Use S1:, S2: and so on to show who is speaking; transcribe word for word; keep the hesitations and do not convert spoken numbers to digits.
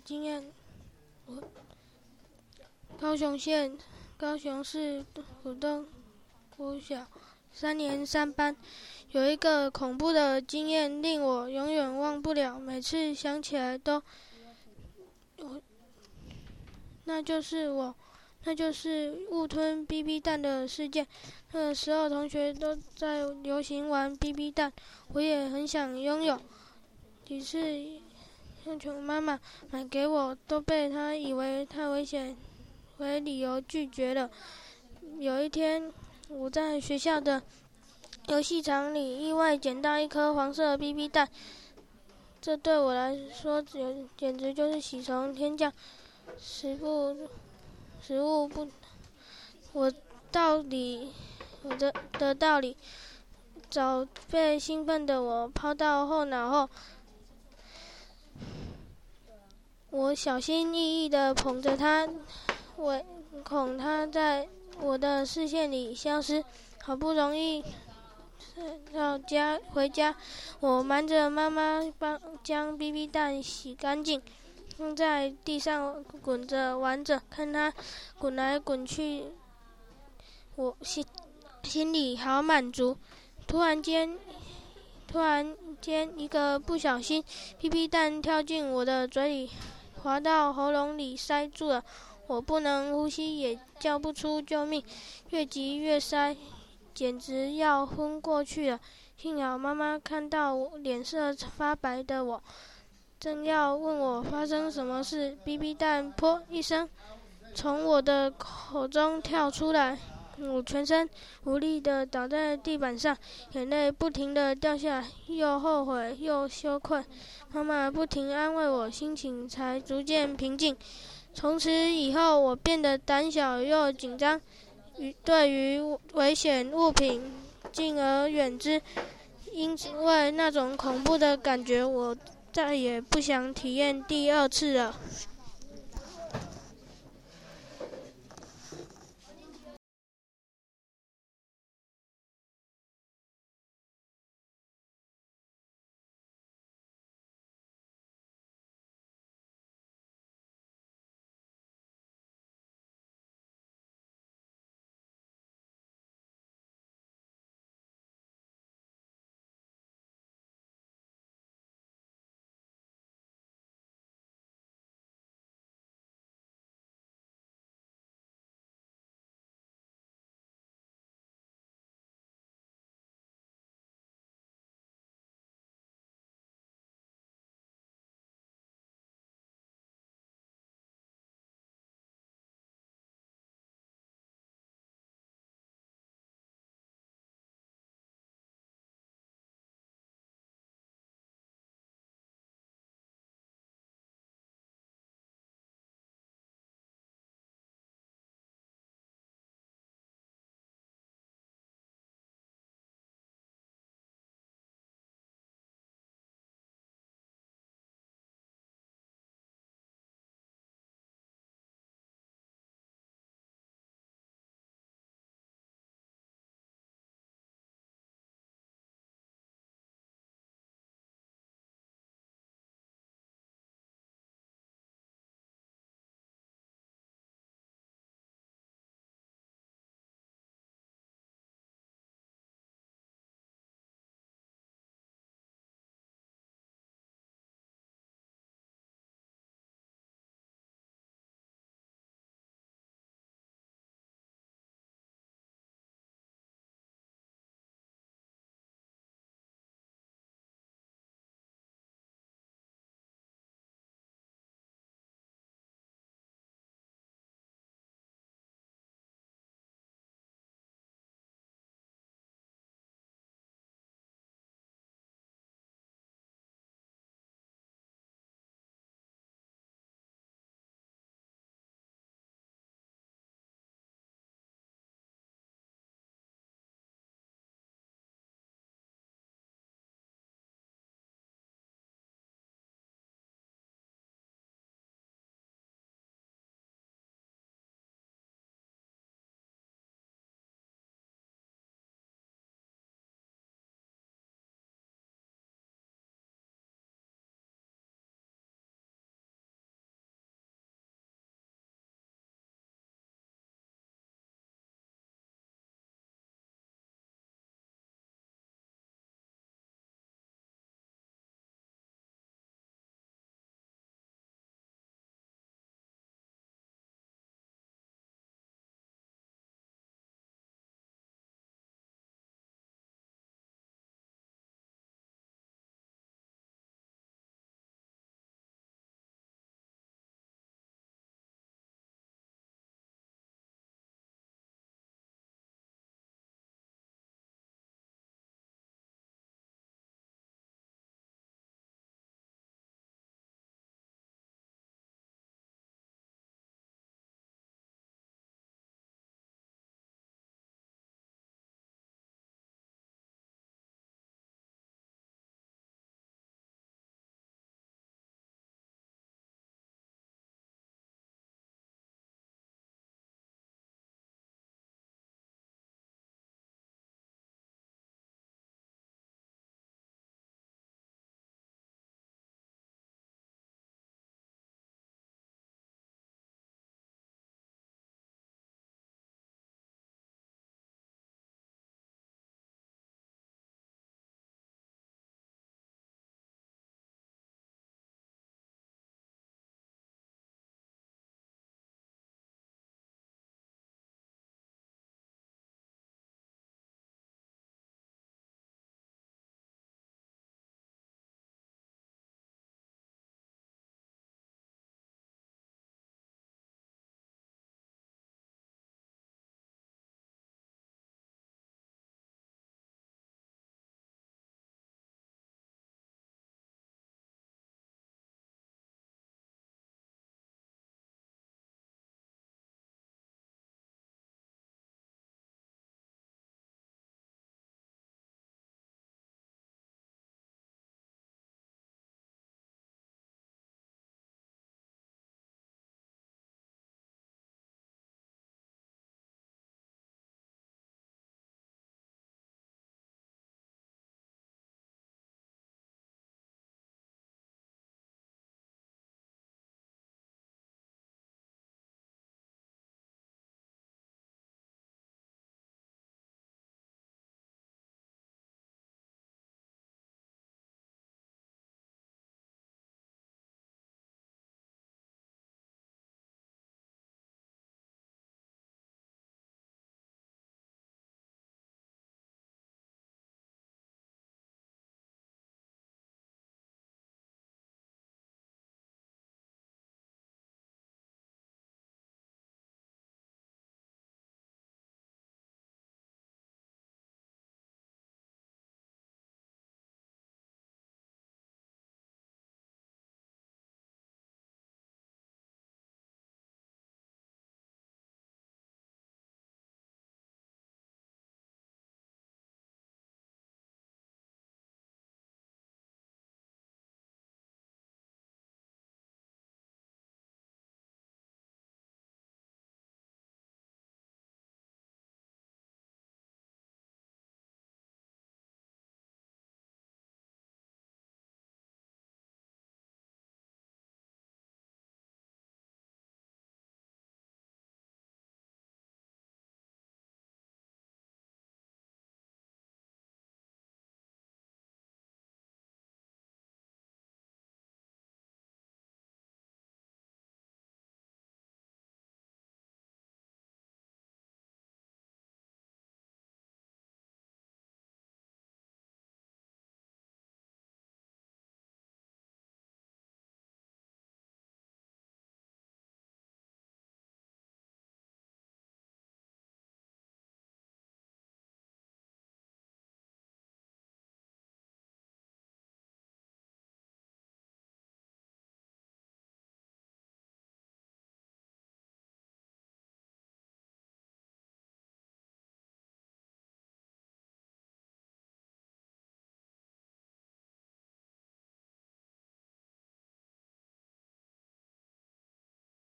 S1: 经验。我高雄县高雄市虎洞国小三年三班，有一个恐怖的经验令我永远忘不了，每次想起来都，我，那就是我，那就是误吞 B B 弹的事件。那个时候同学都在流行玩 B B 弹，我也很想拥有。几次要求妈妈买给我，都被她以为太危险为理由拒绝了。有一天，我在学校的游戏场里意外捡到一颗黄色的 B B 弹，这对我来说简简直就是喜从天降。食不食物不，我道理我的的道理，早被兴奋的我抛到后脑后。我小心翼翼地捧着它，唯恐它在我的视线里消失。好不容易到家回家，我瞒着妈妈帮将 B B 弹洗干净，放在地上滚着玩着，看它滚来滚去，我心心里好满足。突然间，突然间一个不小心 ，B B 弹跳进我的嘴里，滑到喉咙里塞住了，我不能呼吸，也叫不出救命，越急越塞，简直要昏过去了。幸好妈妈看到我脸色发白的我，正要问我发生什么事 ，B B 弹噗一声从我的口中跳出来，我全身无力地倒在地板上，眼泪不停地掉下来，又后悔又羞愧。妈妈不停安慰我，心情才逐渐平静。从此以后，我变得胆小又紧张，对于危险物品敬而远之。因为那种恐怖的感觉，我再也不想体验第二次了。